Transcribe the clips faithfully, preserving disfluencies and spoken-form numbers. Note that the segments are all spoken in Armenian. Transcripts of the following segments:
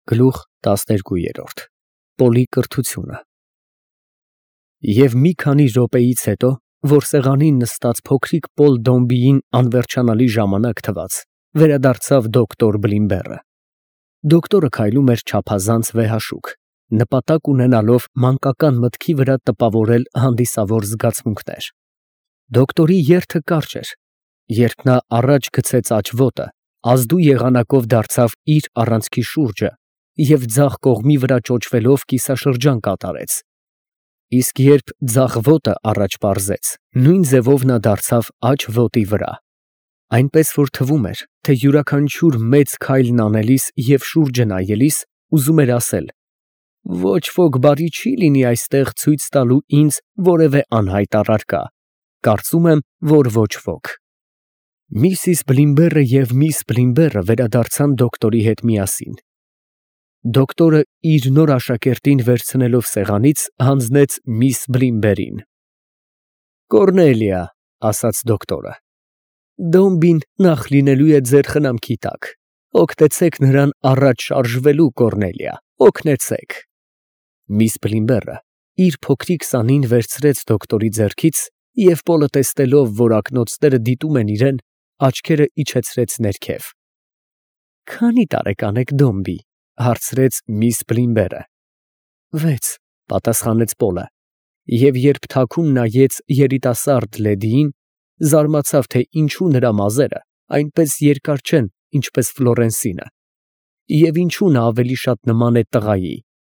Գլուխ տասներկու։ Պոլի կրթությունը։ Եվ մի քանի րոպեից հետո, որ սեղանին նստած փոքրիկ Պոլ Դոմբիին անվերջանալի ժամանակ թվաց, վերադարձավ դոկտոր Բլիմբերը։ Դոկտորը քայլում էր չափազանց վեհաշուկ, նպատակ ունենալով մանկական մտքի վրա տպավորել հանդիսավոր զգացմունքներ։ Դոկտորի երթը կարճ էր, երբ նա առաջ գցեց աջ ոտը, ազդու եղանակով դարձավ իր առանցքի շուրջը և ձախ կողմի վրա ճոճվելով կիսաշրջան կատարեց, իսկ երբ ձախ ոտը առաջ պարզեց, նույն ձևով նա դարձավ աջ ոտի վրա, այնպես որ թվում էր, թե յուրաքանչյուր մեծ քայլն անելիս և շուրջը նայելիս ուզում էր ասել. «Ոչ ոք բարի չի լինի այստեղ ցույց տալու ինձ որևէ անհայտ առարկա, կարծում եմ, որ ոչ ոք»։ Միսիս Բլիմբերը և միս Բլիմբերը վերադարձան դոկտորի հետ միասին։ Դոկտորը իր նոր աշակերտին վերցնելով սեղանից, հանձնեց միս Բլիմբերին։ «Կոռնելիա, ֊ ասաց դոկտորը, ֊ Դոմբին նախ լինելու է ձեր խնամքի տակ, օգնեցեք նրան առաջ շարժվելու, Կոռնելիա, օգնեցեք»։ Միս Բլիմբերը իր փոքրիկ սանին վերցրեց դոկտորի ձեռքից և Պոլը տեսնելով, որ ակնոցները դիտում են իրան, աչքերը իջեցրեց ներքև։ «Քանի՞ տարեկան եք, Դոմբի, ֊ հարցրեց միս Բլիմբերը։ ֊ Վեց, ֊ պատասխանեց Պոլը, և երբ թաքուն նայեց երիտասարդ լեդիին, զարմացավ, թե ինչու նրա մազերը այնպես երկար չեն, ինչպես Ֆլորենսինը, և ինչու նա ավելի շատ նման է տղայի։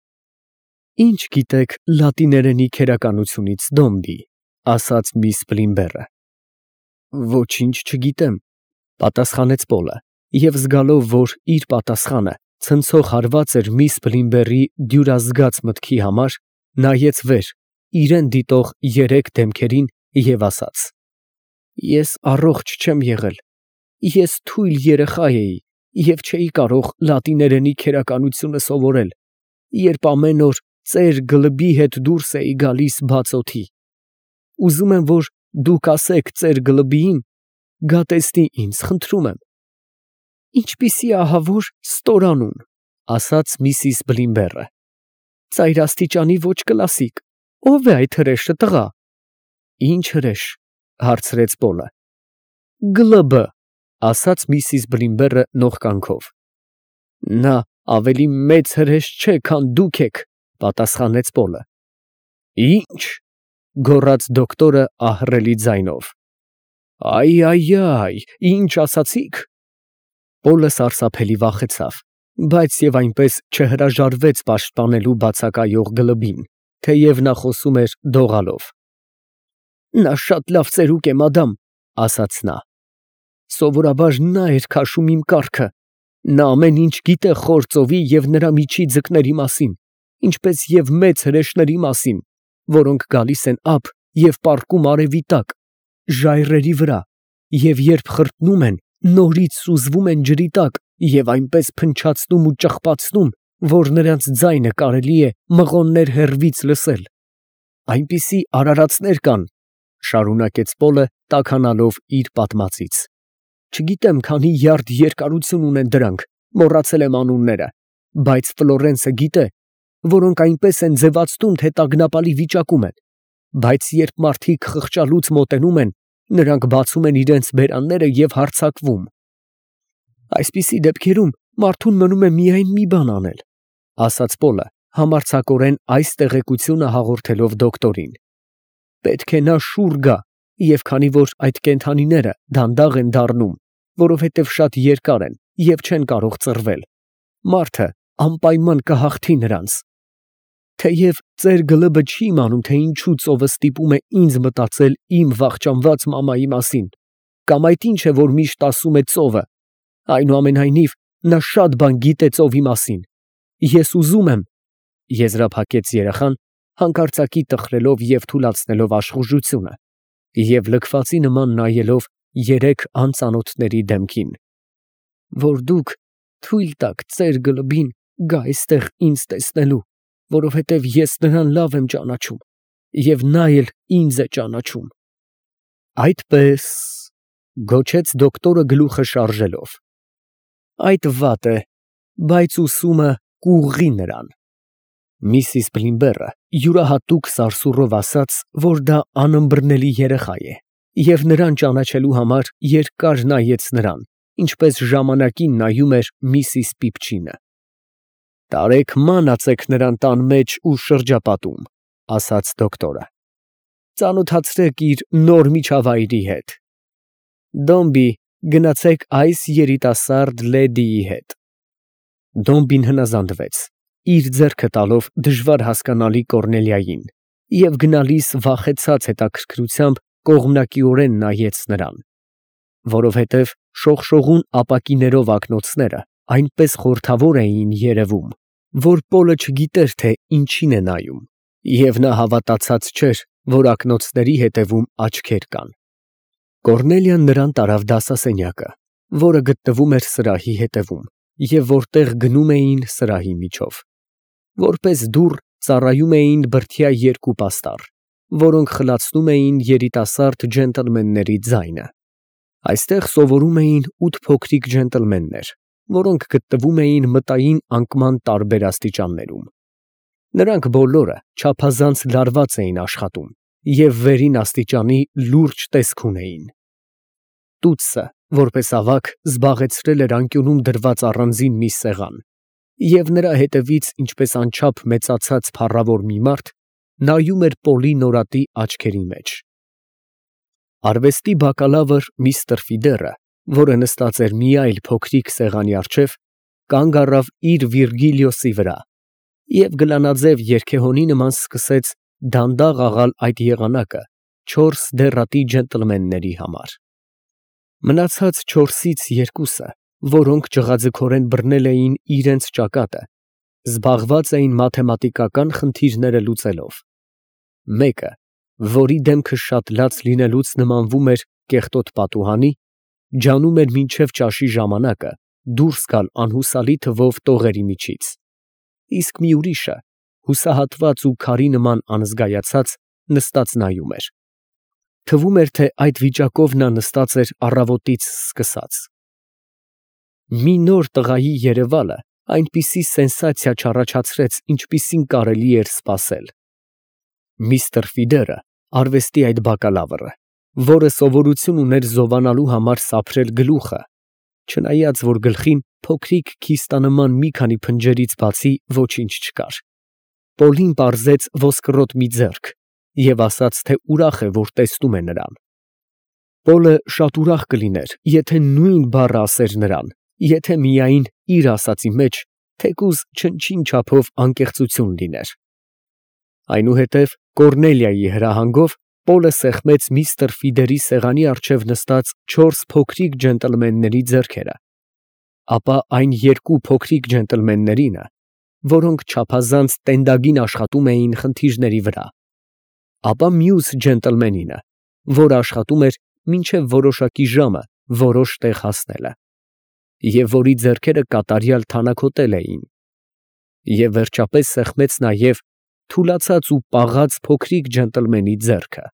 ֊ Ի՞նչ գիտեք լատիներենի քերականությունից, Դոմբի, ֊ ասաց միս Բլիմբերը։ ֊ Ոչինչ չգիտեմ, ֊ պատասխանեց Պոլը, և զգալով, որ իր պատասխանը ցնցող հարված էր միս Բլիմբերի դյուրազգաց մտքի համար, նայեց վեր իրան դիտող երեք դեմքերին և ասաց. «Ես առողջ չեմ եղել, ես թույլ երեխա էի և չէի կարող լատիներենի քերականությունը սովորել, երբ ամեն օր ծեր Գլբի հետ դուրս էի գալիս բաց օդի։ Ուզում եմ, որ դուք ասեք ծեր Գլբիին գա տեսնի ինձ, խնդրում եմ»։ ֊ Ինչպիսի ահավոր ստորանուն, ֊ ասաց միսիս Բլիմբերը, ծայրաստիճանի ոչ կլասիկ, ո՞վ է այդ հրեշը, տղա։ ֊ Ի՞նչ հրեշ, ֊ հարցրեց Պոլը։ ֊ Գլբ, ֊ ասաց միսիս Բլիմբերը նողկանքով։ ֊ Նա ավելի մեծ հրեշ չէ, քան դուք եք, ֊ պատասխանեց Պոլը։ ֊ Ի՞նչ, ֊ գոռաց դոկտորը ահռելի ձայնով։ ֊ Այ, այ, այ, ի՞նչ ասացիք։ Պոլը սարսափելի վախեցավ, բայց և այնպես չհրաժարվեց պաշտպանելու բացակայող Գլբին, թեև նա խոսում էր դողալով։ ֊ Նա շատ լավ ծերուկ է, մադամ, ֊ ասաց նա։ Սովորաբար նա էր քաշում իմ կառքը, նա ամեն ինչ գիտե խոր ծովի և նրա միջի ձկների մասին, ինչպես և մեծ հրեշների մասին, որոնք գալիս են ափ և պառկում արևի տակ, ժայռերի վրա, և երբ խրտնում են, նորից սուզվում են ջրի տակ և այնպես փնչացնում ու ճղպացնում, որ նրանց ձայնը կարելի է մղոններ հեռվից լսել։ Այնպիսի արարածներ կան, ֊ շարունակեց Պոլը, տաքանալով իր պատմածից, ֊ չգիտեմ քանի յարդ երկարություն ունեն դրանք, մոռացել եմ անունները, բայց Ֆլորենսը գիտե, որոնք այնպես են ձևացնում, թե տագնապալի վիճակում են, բայց երբ մարդիկ խղճալուց մոտենում են, նրանք բացում են իրենց բերանները և հարձակվում։ Այսպիսի դեպքերում մարդուն մնում է միայն մի բան անել, ֊ ասաց Պոլը, համարձակորեն այս տեղեկությունը հաղորդելով դոկտորին. պետք է նա շուռ գա, և քանի որ այդ կենդանիները դանդաղ են դառնում, որովհետև շատ երկար են և չեն կարող ծռվել, մարդը անպայման կհաղթի նրանց։ Թեև ծեր Գլբը չի իմանում, թե ինչու ծովը ստիպում է ինձ մտածել իմ վախճանված մամայի մասին, կամ այդ ինչ է, որ միշտ ասում է ծովը, այնուամենայնիվ նա շատ բան գիտե ծովի մասին։ Ես ուզում եմ, ֊ եզրափակեց երեխան, հանկարծակի տխրելով և թուլացնելով աշխուժությունը և լքվածի նման նայելով երեք անծանոթների դեմքին, ֊ որ դուք թույլ տաք ծեր Գլբին գա այստեղ ինձ տեսնելու, որովհետև ես նրան լավ եմ ճանաչում, և նա էլ ինձ է ճանաչում։ ֊ Այդպե՞ս, ֊ գոչեց դոկտորը գլուխը շարժելով։ ֊ Այդ վատ է, բայց ուսումը կուղղի նրան։ Միսիս Բլիմբերը յուրահատուկ սարսուռով ասաց, որ դա անըմբռնելի երեխա է, և նրան ճանաչելու համար երկար նայեց նրան, ինչպես ժամանակին նայում էր միսիս Պիպչինը։ «Տարեք մանացեք նրան տան մեջ ու շրջապատում», ասաց դոկտորը։ «Ծանոթացրեք իր նոր միջավայրի հետ։ Դոմբի, գնացեք այս երիտասարդ լեդիի հետ»։ Դոմբին հնազանդվեց, իր ձեռքը տալով դժվար հասկանալի Կոռնելիային, և գնալիս վախեցած հետաքրքրությամբ կողմնակիորեն նայեց նրան, որովհետև շողշողուն ապակիներով ակնոցները այնպես խորհրդավոր էին երևում, որ Պոլը չգիտեր, թե ինչին է նայում, և նա հավատացած չէր, որ ակնոցների հետևում աչքեր կան։ Կոռնելիան նրան տարավ դասասենյակը, որը գտնվում էր սրահի հետևում, և որտեղ գնում էին սրահի միջով։ Որպես դուռ ծառայում էին բրդյա երկու պաստառ, որոնք խլացնում էին երիտասարդ ջենտլմենների ձայնը։ Այստեղ սովորում էին ութ փոքրիկ ջենտլմեններ, որոնք գտնվում էին մտային անկման տարբեր աստիճաններում։ Նրանք բոլորը չափազանց լարված էին աշխատում և վերին աստիճանի լուրջ տեսք ունեին։ Տուտսը, որպես ավագ, զբաղեցրել էր անկյունում դրված առանձին մի սեղան, և նրա հետևից, ինչպես անչափ մեծացած փառավոր մի մարդ, նայում էր Պոլի նորատի աչքերի մեջ։ Արվեստի բակալավր միստր Ֆիդերը, որը նստած էր մի այլ փոքրիկ սեղանի առջև, կանգ առավ իր Վիրգիլիոսի վրա և գլանաձև երգեհոնի նման սկսեց դանդաղ աղալ այդ եղանակը չորս դեռատի ջենտլմենների համար։ Մնացած չորսից երկուսը, որոնք ջղաձգորեն բռնել էին իրենց ճակատը, զբաղված էին մաթեմատիկական խնդիրները լուծելով։ Մեկը, որի դեմքը շատ լաց լինելուց նմանվում էր կեղտոտ պատուհանի, ջանում էր մինչև ճաշի ժամանակը դուրս գալ անհուսալի թվով տողերի միջից, իսկ մի ուրիշը, հուսահատված ու քարի նման անզգայացած, նստած նայում էր։ Թվում էր, թե այդ վիճակով նա նստած էր առավոտից սկսած։ Մի նոր տղայի երևալը այնպիսի սենսացիա չառաջացրեց, ինչպիսին կարելի էր սպասել։ Միստր Ֆիդերը, արվեստի այդ բակալավրը, որը սովորություն ուներ զովանալու համար սափրել գլուխը, չնայած որ գլխին փոքրիկ քիստանման մի քանի փնջերից բացի ոչինչ չկար, Պոլին պարզեց ոսկրոտ մի ձեռք և ասաց, թե ուրախ է, որ տեսնում է նրան։ Պոլը շատ ուրախ կլիներ, եթե նույն բառը ասեր նրան, եթե միայն իր ասածի մեջ թեկուզ չնչին չափով անկեղծություն լիներ։ Այնուհետև Կոռնելիայի հրահանգով Պոլը սեղմեց միստր Ֆիդերի սեղանի առջև նստած չորս փոքրիկ ջենտլմենների ձեռքերը, ապա այն երկու փոքրիկ ջենտլմեններինը, որոնք չափազանց տենդագին աշխատում էին խնդիրների վրա, ապա մյուս ջենտլմենինը, որը աշխատում էր մինչև որոշակի ժամը որոշ տեղ հասնելը, և որի ձեռքերը կատարյալ թանաքոտել էին, և վերջապես սեղմեց նաև թուլացած ու պաղած փոքրիկ ջենտլմենի ձեռքը։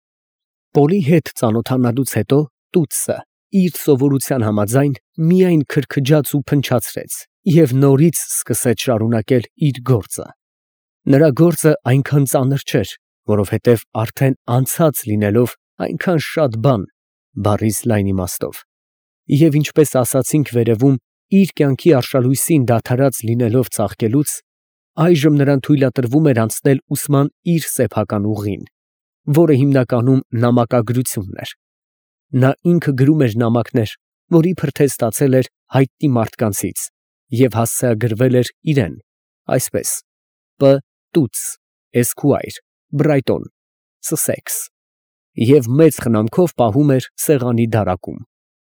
Պոլի հետ ծանոթանալուց հետո տուտսը, իր սովորության համաձայն, միայն քրքջաց ու փնչացրեց և նորից սկսեց շարունակել իր գործը։ Նրա գործը այնքան ծանր չէր, որովհետև արդեն անցած լինելով այնքան շատ բան բառիս լայն իմաստով, և ինչպես ասացինք վերևում, իր կյանքի արշալույսին դադարած լինելով ծաղկելուց, այժմ նրան թույլատրվում էր անցնել ուսման իր սեփական ուղին, որը հիմնականում նամակագրությունն էր։ Նա ինքը գրում էր նամակներ, որ իբր թե ստացել էր հայտնի մարդկանցից և հասցեագրվել էր իրեն, այսպես. Պ. Տուտս, Էսքուայր, Բրայտոն, Սսեքս, և մեծ խնամքով պահում էր սեղանի դարակում։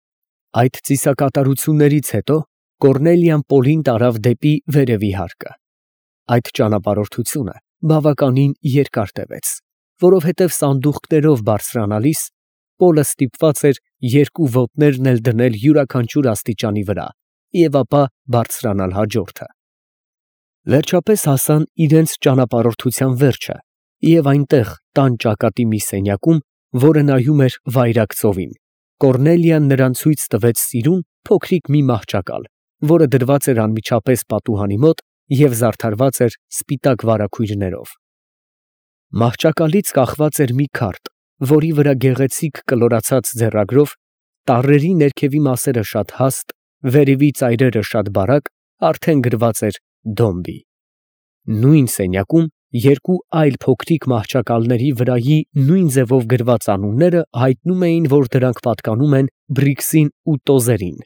Այդ ծիսակատարություններից հետո Կոռնելիան Պոլին տարավ դեպի վերևի հարկը։ Այդ ճանապարհորդությունը բավականին երկար տևեց, որովհետև սանդուղքներով բարձրանալիս Պոլը ստիպված էր երկու ոտներն էլ դնել յուրաքանչյուր աստիճանի վրա և ապա բարձրանալ հաջորդը։ Վերջապես հասան իրենց ճանապարհորդության վերջը և այնտեղ, տան ճակատի մի սենյակում, որը նայում էր վայրագ ծովին, Կոռնելիան նրան ցույց տվեց սիրուն փոքրիկ մի մահճակալ, որը դրված էր անմիջապես պատուհանի մոտ և զարդարված էր սպիտակ վարագույրներով։ Մահճակալից կախված էր մի քարդ, որի վրա գեղեցիկ կլորացած ձեռագրով, տառերի ներքևի մասերը շատ հաստ, վերևի ծայրերը շատ բարակ, արդեն գրված էր Դոմբի։ Նույն սենյակում երկու այլ փոքրիկ մահճակալների վրայի նույն ձևով գրված անունները հայտնում էին, որ դրանք պատկանում են Բրիքսին ու Տոզերին։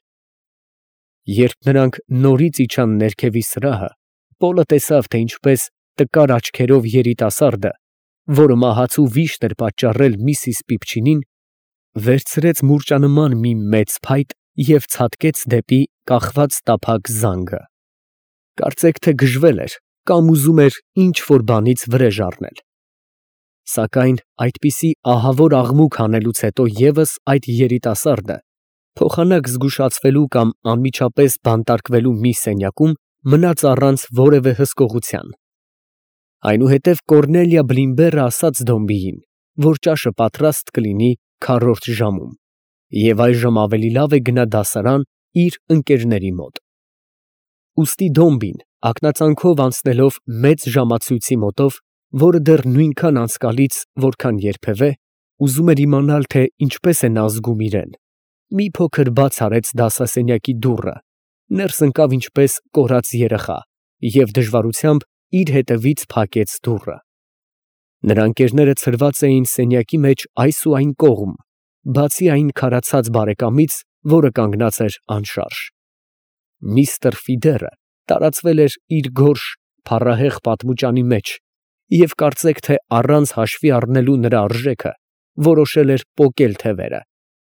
Երբ նրանք նորից իջան ներքևի սրահը, Պոլը տեսավ, թե ինչպես տկար աչքերով երիտասարդը, որը մահացու վիշտ էր պատճառել միսիս Պիփչինին, վերցրեց մուրճանման մի մեծ փայտ և ցատկեց դեպի կախված տափակ զանգը։ Կարծեք թե գժվել էր կամ ուզում էր ինչ֊որ բանից վրեժ առնել։ Սակայն այդպիսի ահավոր աղմուկ հանելուց հետո ևս այդ երիտասարդը, փոխանակ զգուշացվելու կամ անմիջապես բանտարկվելու մի սենյակում, մնաց առանց որևէ հսկողության։ Այնուհետև Կոռնելիա Բլինբեռը ասաց Դոմբիին, որ ճաշը պատրաստ կլինի քառորդ ժամում, և այժմ ավելի լավ է գնա դասարան իր ընկերների մոտ։ Ուստի Դոմբին, ակնածանքով անցնելով մեծ ժամացույցի մոտով, որը դեռ նույնքան անցկալից, որքան երբևէ, ուզում էր իմանալ, թե ինչպես է նա զգում իրեն, մի փոքր բաց արեց դասասենյակի դուռը, ներս ընկավ ինչպես կորած երեխա և դժվարությամբ իր հետևից փակեց դուռը։ Նրա ընկերները ցրված էին սենյակի մեջ այս ու այն կողմ, բացի այն քարացած բարեկամից, որը կանգնած էր անշարժ։ Միստր Ֆիդերը տարածվել էր իր գորշ, փառահեղ պատմուճանի մեջ և կարծեք թե առանց հաշվի առնելու նրա արժեքը, որոշել էր պոկել թևերը։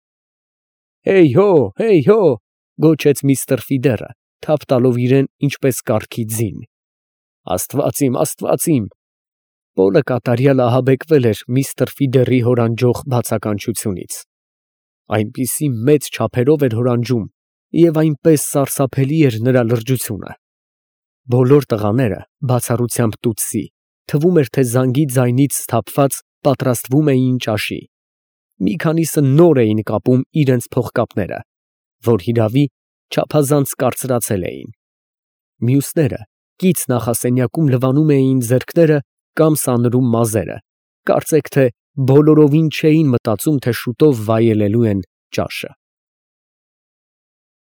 «Հեյ հո, հեյ հո», գոչեց միստր Ֆիդերը, թափ տալով իրեն ինչպես կառքի ձին։ «Աստված իմ, աստված իմ»։ Պոլը կատարյալ ահաբեկվել էր միստր Ֆիդերի հորանջող բացականչությունից։ Այնպիսի մեծ չափերով էր հորանջում և այնպես սարսափելի էր նրա լրջությունը։ Բոլոր տղաները, բացառությամբ տուտսի, թվում էր, թե զանգի ձայնից սթափված պատրաստվում էին ճաշի։ Մի քանիսը նոր էին կապում իրենց փողկապները, որ հիրավի չափազանց կարծրացել էին։ Մյուսները կից նախասենյակում լվանում էին ձեռքները կամ սանրում մազերը, կարծեք թե բոլորովին չէին մտածում, թե շուտով վայելելու են ճաշը։